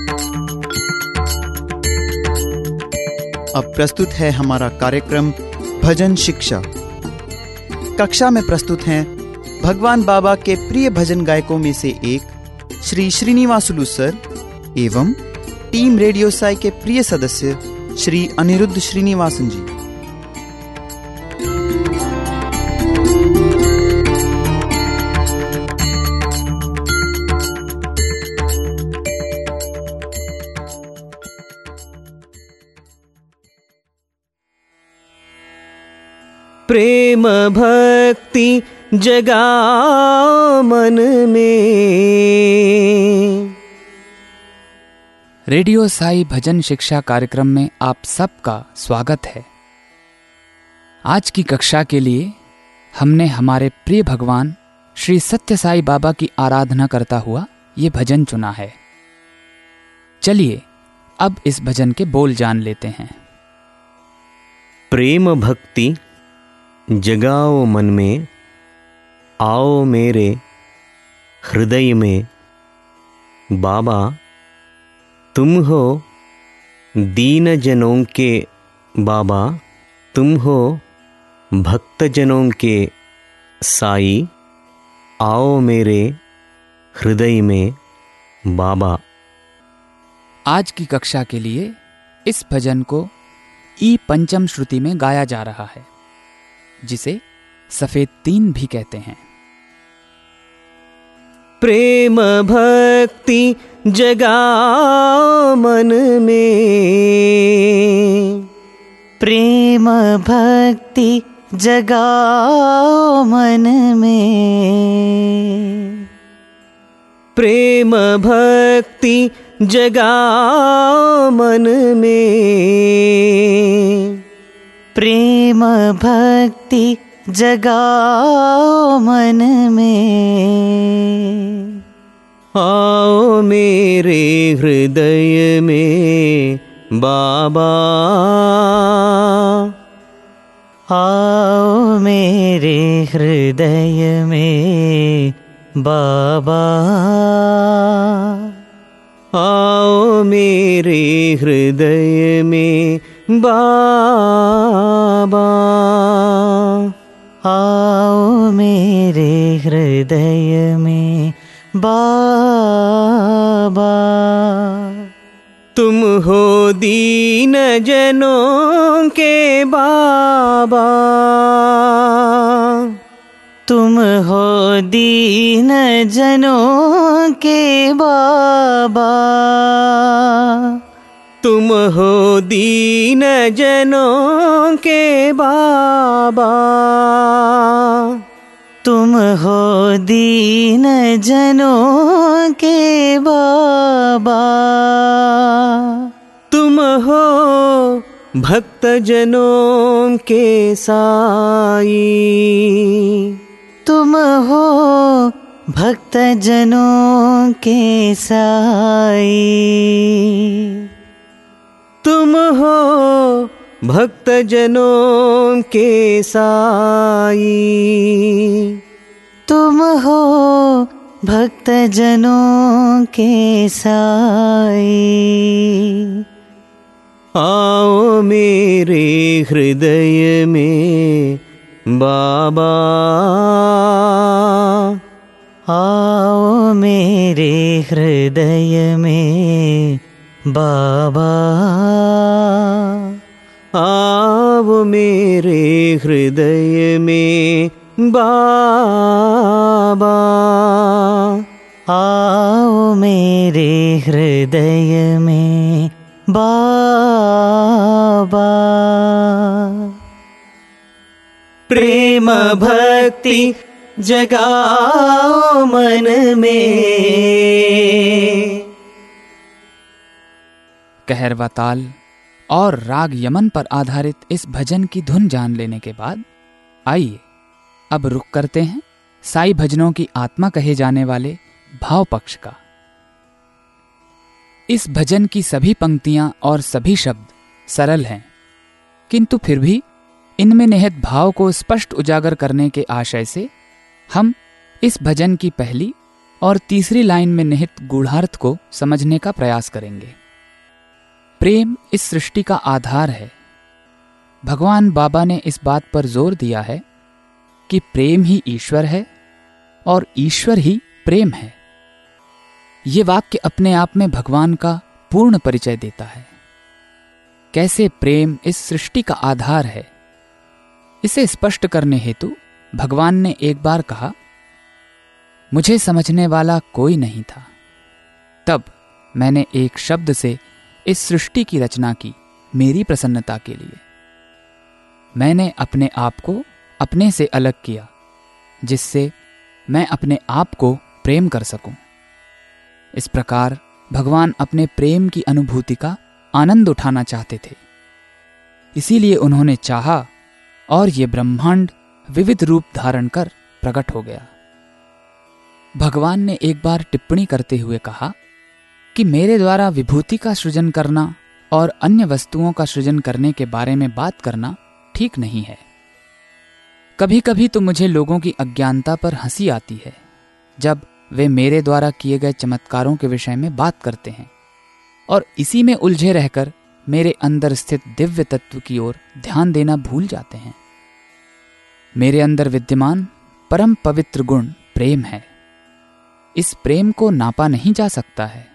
अब प्रस्तुत है हमारा कार्यक्रम भजन शिक्षा। कक्षा में प्रस्तुत हैं भगवान बाबा के प्रिय भजन गायकों में से एक श्री श्रीनिवासुलु सर एवं टीम रेडियो साई के प्रिय सदस्य श्री अनिरुद्ध श्रीनिवासन जी। प्रेम भक्ति जगाओ मन में। रेडियो साई भजन शिक्षा कार्यक्रम में आप सबका स्वागत है। आज की कक्षा के लिए हमने हमारे प्रिय भगवान श्री सत्य साई बाबा की आराधना करता हुआ ये भजन चुना है। चलिए अब इस भजन के बोल जान लेते हैं। प्रेम भक्ति जगाओ मन में, आओ मेरे हृदय में। बाबा तुम हो दीन जनों के बाबा, तुम हो भक्त जनों के साई। आओ मेरे हृदय में बाबा। आज की कक्षा के लिए इस भजन को ई पंचम श्रुति में गाया जा रहा है, जिसे सफेद तीन भी कहते हैं। प्रेम भक्ति जगाओ मन में, प्रेम भक्ति जगाओ मन में, प्रेम भक्ति जगाओ मन में, प्रेम भक्ति जगाओ मन में। आओ मेरे हृदय में बाबा, आओ मेरे हृदय में बाबा, आओ मेरे हृदय में बाबा, आओ मेरे हृदय में बाबा। तुम हो दीन जनों के बाबा, तुम हो दीन जनों के बाबा, तुम हो दीन जनों के बाबा, तुम हो दीन जनों के बाबा, तुम हो भक्त जनों के साई, तुम हो भक्त जनों के साई, तुम हो भक्त जनों के साई, तुम हो भक्त जनों के साई। आओ मेरे हृदय में बाबा, आओ मेरे हृदय में बाबा, आओ मेरे हृदय में बाबा, आओ मेरे हृदय में बाबा। प्रेम भक्ति जगाओ मन में। कहरवा ताल और राग यमन पर आधारित इस भजन की धुन जान लेने के बाद आइए अब रुख करते हैं साई भजनों की आत्मा कहे जाने वाले भाव पक्ष का। इस भजन की सभी पंक्तियां और सभी शब्द सरल हैं, किंतु फिर भी इनमें निहित भाव को स्पष्ट उजागर करने के आशय से हम इस भजन की पहली और तीसरी लाइन में निहित गूढ़ार्थ को समझने का प्रयास करेंगे। प्रेम इस सृष्टि का आधार है। भगवान बाबा ने इस बात पर जोर दिया है कि प्रेम ही ईश्वर है और ईश्वर ही प्रेम है। ये वाक्य अपने आप में भगवान का पूर्ण परिचय देता है। कैसे प्रेम इस सृष्टि का आधार है, इसे स्पष्ट करने हेतु भगवान ने एक बार कहा, मुझे समझने वाला कोई नहीं था, तब मैंने एक शब्द से इस सृष्टि की रचना की मेरी प्रसन्नता के लिए। मैंने अपने आप को अपने से अलग किया, जिससे मैं अपने आप को प्रेम कर सकूं। इस प्रकार भगवान अपने प्रेम की अनुभूति का आनंद उठाना चाहते थे। इसीलिए उन्होंने चाहा और ये ब्रह्मांड विविध रूप धारण कर प्रकट हो गया। भगवान ने एक बार टिप्पणी करते हुए कहा कि मेरे द्वारा विभूति का सृजन करना और अन्य वस्तुओं का सृजन करने के बारे में बात करना ठीक नहीं है। कभी कभी तो मुझे लोगों की अज्ञानता पर हंसी आती है जब वे मेरे द्वारा किए गए चमत्कारों के विषय में बात करते हैं और इसी में उलझे रहकर मेरे अंदर स्थित दिव्य तत्व की ओर ध्यान देना भूल जाते हैं। मेरे अंदर विद्यमान परम पवित्र गुण प्रेम है। इस प्रेम को नापा नहीं जा सकता है।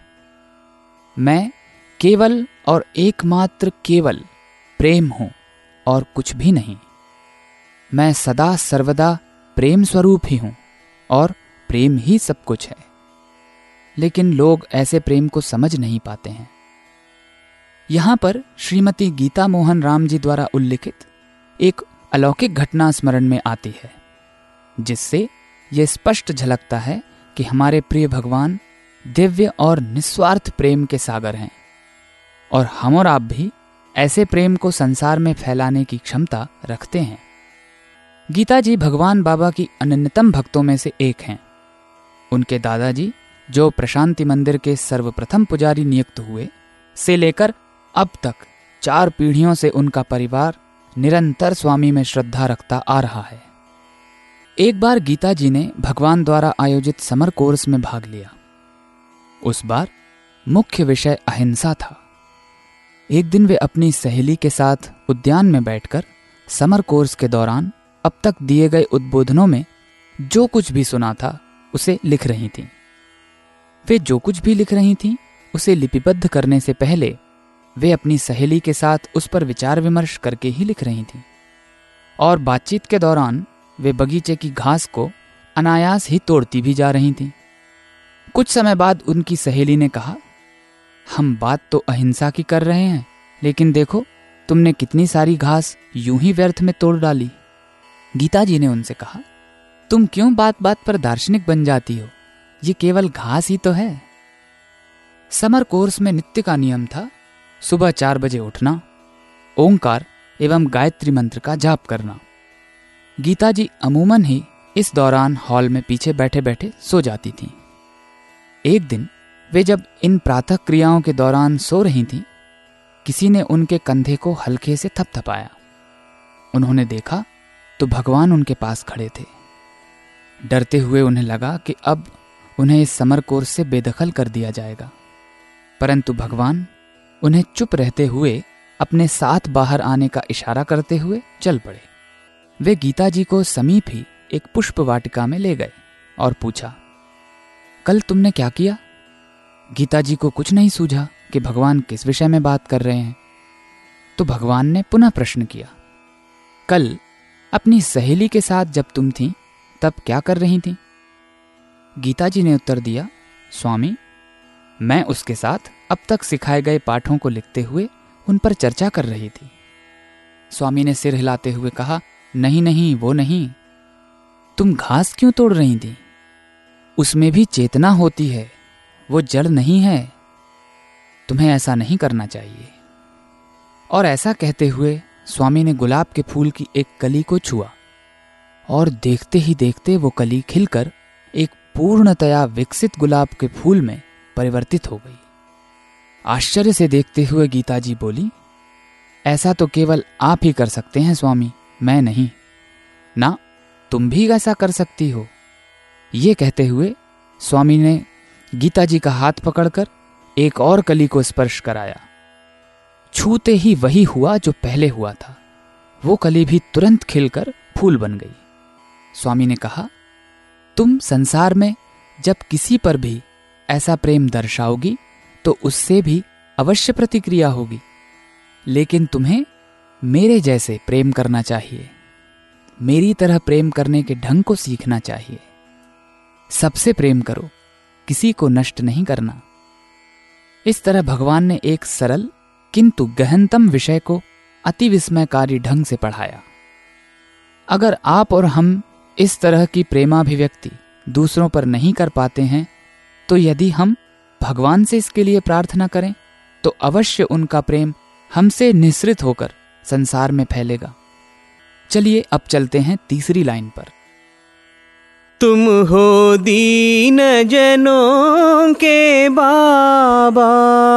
मैं केवल और एकमात्र केवल प्रेम हूं और कुछ भी नहीं। मैं सदा सर्वदा प्रेम स्वरूप ही हूं और प्रेम ही सब कुछ है। लेकिन लोग ऐसे प्रेम को समझ नहीं पाते हैं। यहां पर श्रीमती गीता मोहन राम जी द्वारा उल्लिखित एक अलौकिक घटना स्मरण में आती है, जिससे यह स्पष्ट झलकता है कि हमारे प्रिय भगवान दिव्य और निस्वार्थ प्रेम के सागर हैं और हम और आप भी ऐसे प्रेम को संसार में फैलाने की क्षमता रखते हैं। गीता जी भगवान बाबा की अनन्यतम भक्तों में से एक हैं। उनके दादाजी, जो प्रशांति मंदिर के सर्वप्रथम पुजारी नियुक्त हुए, से लेकर अब तक 4 पीढ़ियों से उनका परिवार निरंतर स्वामी में श्रद्धा रखता आ रहा है। एक बार गीता जी ने भगवान द्वारा आयोजित समर कोर्स में भाग लिया। उस बार मुख्य विषय अहिंसा था। एक दिन वे अपनी सहेली के साथ उद्यान में बैठकर समर कोर्स के दौरान अब तक दिए गए उद्बोधनों में जो कुछ भी सुना था उसे लिख रही थीं। वे जो कुछ भी लिख रही थीं उसे लिपिबद्ध करने से पहले वे अपनी सहेली के साथ उस पर विचार विमर्श करके ही लिख रही थीं और बातचीत के दौरान वे बगीचे की घास को अनायास ही तोड़ती भी जा रही थीं। कुछ समय बाद उनकी सहेली ने कहा, हम बात तो अहिंसा की कर रहे हैं, लेकिन देखो तुमने कितनी सारी घास यूं ही व्यर्थ में तोड़ डाली। गीता जी ने उनसे कहा, तुम क्यों बात बात पर दार्शनिक बन जाती हो? ये केवल घास ही तो है। समर कोर्स में नित्य का नियम था सुबह 4 बजे उठना, ओंकार एवं गायत्री मंत्र का जाप करना। गीता जी अमूमन ही इस दौरान हॉल में पीछे बैठे बैठे सो जाती थीं। एक दिन वे जब इन प्रातः क्रियाओं के दौरान सो रही थीं, किसी ने उनके कंधे को हल्के से थपथपाया। उन्होंने देखा तो भगवान उनके पास खड़े थे। डरते हुए उन्हें लगा कि अब उन्हें इस समर कोर्स से बेदखल कर दिया जाएगा, परंतु भगवान उन्हें चुप रहते हुए अपने साथ बाहर आने का इशारा करते हुए चल पड़े। वे गीता जी को समीप ही एक पुष्प वाटिका में ले गए और पूछा, कल तुमने क्या किया? गीता जी को कुछ नहीं सूझा कि भगवान किस विषय में बात कर रहे हैं, तो भगवान ने पुनः प्रश्न किया, कल अपनी सहेली के साथ जब तुम थीं तब क्या कर रही थीं? गीता जी ने उत्तर दिया, स्वामी, मैं उसके साथ अब तक सिखाए गए पाठों को लिखते हुए उन पर चर्चा कर रही थी। स्वामी ने सिर हिलाते हुए कहा, नहीं नहीं, वो नहीं। तुम घास क्यों तोड़ रही थी? उसमें भी चेतना होती है, वो जड़ नहीं है। तुम्हें ऐसा नहीं करना चाहिए। और ऐसा कहते हुए स्वामी ने गुलाब के फूल की एक कली को छुआ और देखते ही देखते वो कली खिलकर एक पूर्णतया विकसित गुलाब के फूल में परिवर्तित हो गई। आश्चर्य से देखते हुए गीता जी बोली, ऐसा तो केवल आप ही कर सकते हैं स्वामी, मैं नहीं। ना, तुम भी ऐसा कर सकती हो। ये कहते हुए स्वामी ने गीता जी का हाथ पकड़कर एक और कली को स्पर्श कराया। छूते ही वही हुआ जो पहले हुआ था। वो कली भी तुरंत खिलकर फूल बन गई। स्वामी ने कहा, तुम संसार में जब किसी पर भी ऐसा प्रेम दर्शाओगी तो उससे भी अवश्य प्रतिक्रिया होगी, लेकिन तुम्हें मेरे जैसे प्रेम करना चाहिए। मेरी तरह प्रेम करने के ढंग को सीखना चाहिए। सबसे प्रेम करो, किसी को नष्ट नहीं करना। इस तरह भगवान ने एक सरल किंतु गहनतम विषय को अति विस्मयकारी ढंग से पढ़ाया। अगर आप और हम इस तरह की प्रेमाभिव्यक्ति दूसरों पर नहीं कर पाते हैं, तो यदि हम भगवान से इसके लिए प्रार्थना करें तो अवश्य उनका प्रेम हमसे निःसृत होकर संसार में फैलेगा। चलिए अब चलते हैं तीसरी लाइन पर। तुम हो दीन जनों के बाबा।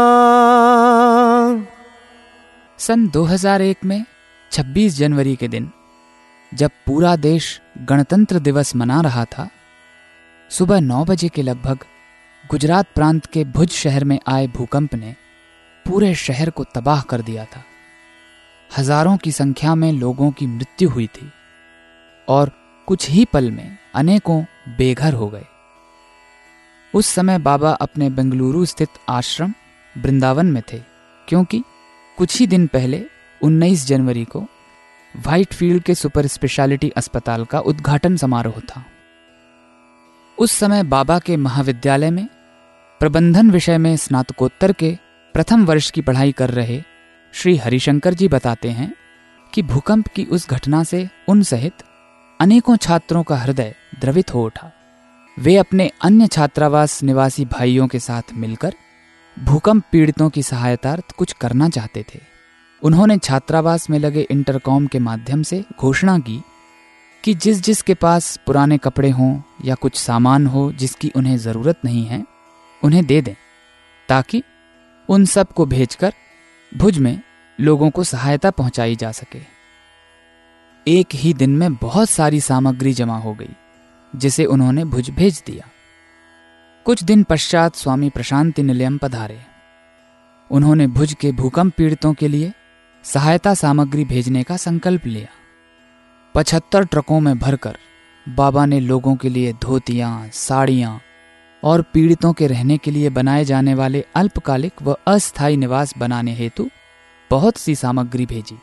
सन 2001 में 26 जनवरी के दिन जब पूरा देश गणतंत्र दिवस मना रहा था, सुबह 9 बजे के लगभग गुजरात प्रांत के भुज शहर में आए भूकंप ने पूरे शहर को तबाह कर दिया था। हजारों की संख्या में लोगों की मृत्यु हुई थी और कुछ ही पल में अनेकों बेघर हो गए। उस समय बाबा अपने बेंगलुरु स्थित आश्रम वृंदावन में थे, क्योंकि कुछ ही दिन पहले 19 जनवरी को व्हाइटफील्ड के सुपर स्पेशलिटी अस्पताल का उद्घाटन समारोह था। उस समय बाबा के महाविद्यालय में प्रबंधन विषय में स्नातकोत्तर के प्रथम वर्ष की पढ़ाई कर रहे श्री हरिशंकर जी बताते हैं कि भूकंप की उस घटना से उन सहित अनेकों छात्रों का हृदय द्रवित हो उठा। वे अपने अन्य छात्रावास निवासी भाइयों के साथ मिलकर भूकंप पीड़ितों की सहायतार्थ कुछ करना चाहते थे। उन्होंने छात्रावास में लगे इंटरकॉम के माध्यम से घोषणा की कि जिस जिस के पास पुराने कपड़े हों या कुछ सामान हो जिसकी उन्हें जरूरत नहीं है, उन्हें दे दें, ताकि उन सब को भेजकर भुज में लोगों को सहायता पहुंचाई जा सके। एक ही दिन में बहुत सारी सामग्री जमा हो गई, जिसे उन्होंने भुज भेज दिया। कुछ दिन पश्चात स्वामी प्रशांति निलयम पधारे। उन्होंने भुज के भूकंप पीड़ितों के लिए सहायता सामग्री भेजने का संकल्प लिया। 75 ट्रकों में भरकर बाबा ने लोगों के लिए धोतियां, साड़ियां और पीड़ितों के रहने के लिए बनाए जाने वाले अल्पकालिक व अस्थायी निवास बनाने हेतु बहुत सी सामग्री भेजी।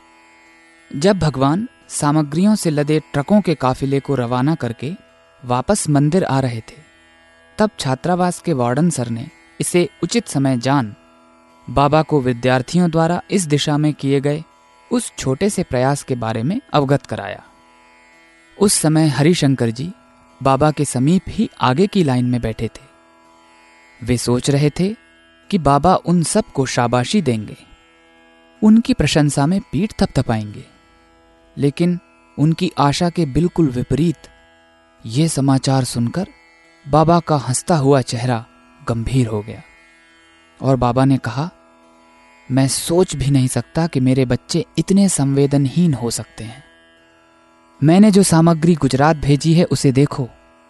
जब भगवान सामग्रियों से लदे ट्रकों के काफिले को रवाना करके वापस मंदिर आ रहे थे, तब छात्रावास के वार्डन सर ने इसे उचित समय जान बाबा को विद्यार्थियों द्वारा इस दिशा में किए गए उस छोटे से प्रयास के बारे में अवगत कराया। उस समय हरिशंकर जी बाबा के समीप ही आगे की लाइन में बैठे थे। वे सोच रहे थे कि बाबा उन सब को शाबाशी देंगे, उनकी प्रशंसा में पीठ थपथपाएंगे, लेकिन उनकी आशा के बिल्कुल विपरीत ये समाचार सुनकर बाबा का हंसता हुआ चेहरा गंभीर हो गया और बाबा ने कहा, मैं सोच भी नहीं सकता कि मेरे बच्चे इतने संवेदनहीन हो सकते हैं। मैंने जो सामग्री गुजरात भेजी है उसे देखो।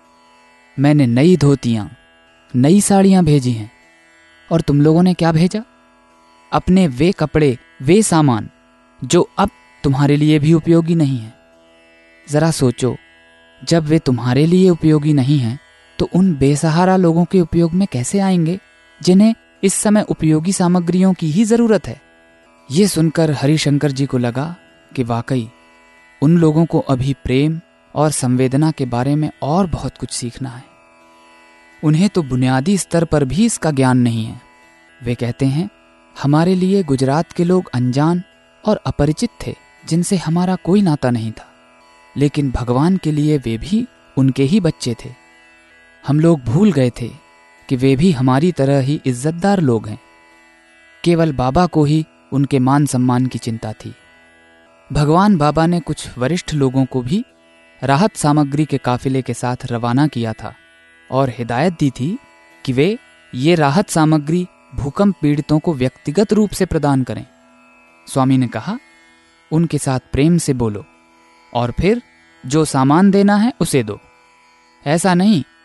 मैंने नई धोतियां, नई साड़ियां भेजी हैं, और तुम लोगों ने क्या भेजा? अपने वे कपड़े, वे सामान जो अब तुम्हारे लिए भी उपयोगी नहीं है। जरा सोचो, जब वे तुम्हारे लिए उपयोगी नहीं हैं तो उन बेसहारा लोगों के उपयोग में कैसे आएंगे जिन्हें इस समय उपयोगी सामग्रियों की ही जरूरत है। ये सुनकर हरिशंकर जी को लगा कि वाकई उन लोगों को अभी प्रेम और संवेदना के बारे में और बहुत कुछ सीखना है। उन्हें तो बुनियादी स्तर पर भी इसका ज्ञान नहीं है। वे कहते हैं, हमारे लिए गुजरात के लोग अनजान और अपरिचित थे, जिनसे हमारा कोई नाता नहीं था, लेकिन भगवान के लिए वे भी उनके ही बच्चे थे। हम लोग भूल गए थे कि वे भी हमारी तरह ही इज्जतदार लोग हैं। केवल बाबा को ही उनके मान सम्मान की चिंता थी। भगवान बाबा ने कुछ वरिष्ठ लोगों को भी राहत सामग्री के काफिले के साथ रवाना किया था और हिदायत दी थी कि वे ये राहत सामग्री भूकंप पीड़ितों को व्यक्तिगत रूप से प्रदान करें। स्वामी ने कहा, उनके साथ प्रेम से बोलो और फिर जो सामान देना है उसे दो। ऐसा नहीं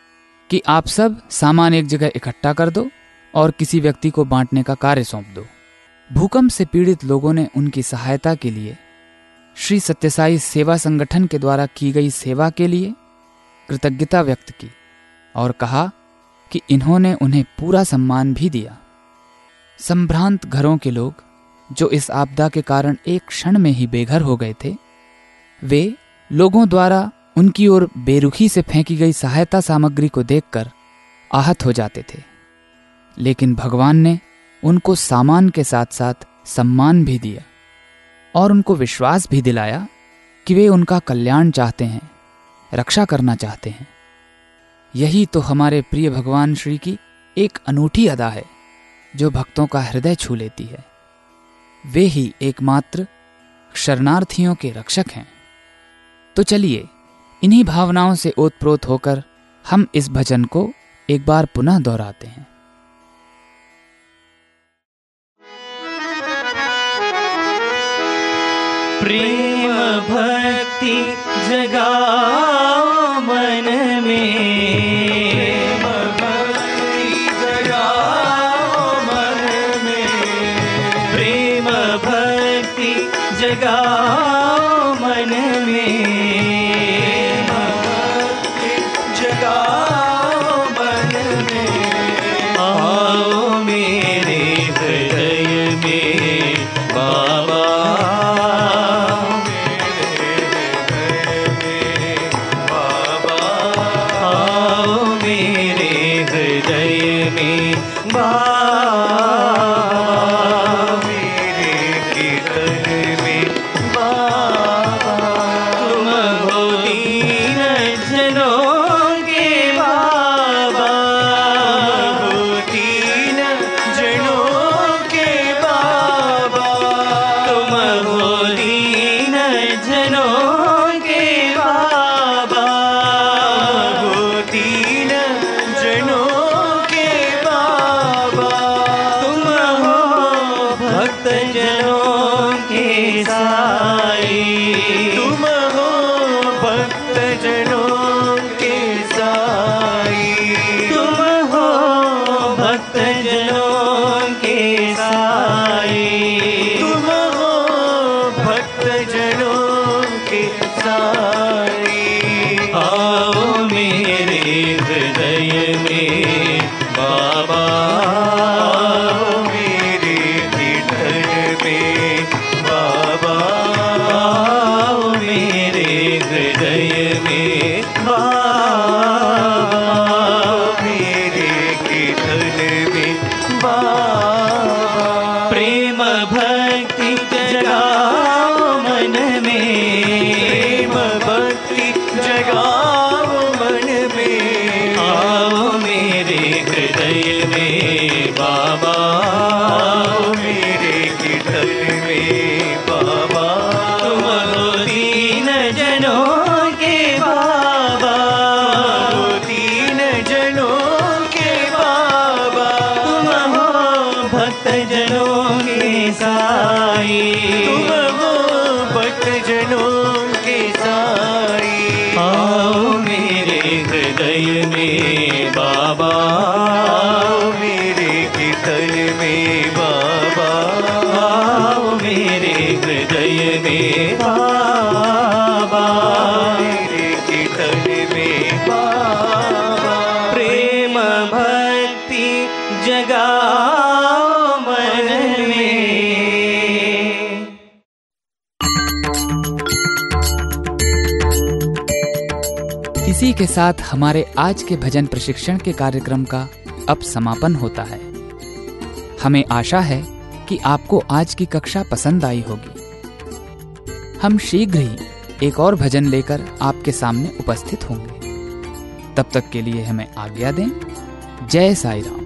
कि आप सब सामान एक जगह इकट्ठा कर दो और किसी व्यक्ति को बांटने का कार्य सौंप दो। भूकंप से पीड़ित लोगों ने उनकी सहायता के लिए श्री सत्यसाई सेवा संगठन के द्वारा की गई सेवा के लिए कृतज्ञता व्यक्त की और कहा कि इन्होंने उन्हें पूरा सम्मान भी दिया। संभ्रांत घरों के लोग जो इस आपदा के कारण एक क्षण में ही बेघर हो गए थे, वे लोगों द्वारा उनकी ओर बेरुखी से फेंकी गई सहायता सामग्री को देखकर आहत हो जाते थे, लेकिन भगवान ने उनको सामान के साथ साथ सम्मान भी दिया और उनको विश्वास भी दिलाया कि वे उनका कल्याण चाहते हैं, रक्षा करना चाहते हैं। यही तो हमारे प्रिय भगवान श्री की एक अनूठी अदा है जो भक्तों का हृदय छू लेती है। वे ही एकमात्र शरणार्थियों के रक्षक हैं। तो चलिए इन्हीं भावनाओं से ओतप्रोत होकर हम इस भजन को एक बार पुनः दोहराते हैं। प्रेम भक्ति जगाओ मन में, भक्ति जगाओ मन में, प्रेम भक्ति जगाओ मन में, भक्ति जगाओ मन में। आओ मेरे हृदय में बाबा, इसी के साथ हमारे आज के भजन प्रशिक्षण के कार्यक्रम का अब समापन होता है। हमें आशा है कि आपको आज की कक्षा पसंद आई होगी। हम शीघ्र ही एक और भजन लेकर आपके सामने उपस्थित होंगे। तब तक के लिए हमें आज्ञा दें। जय साईं राम।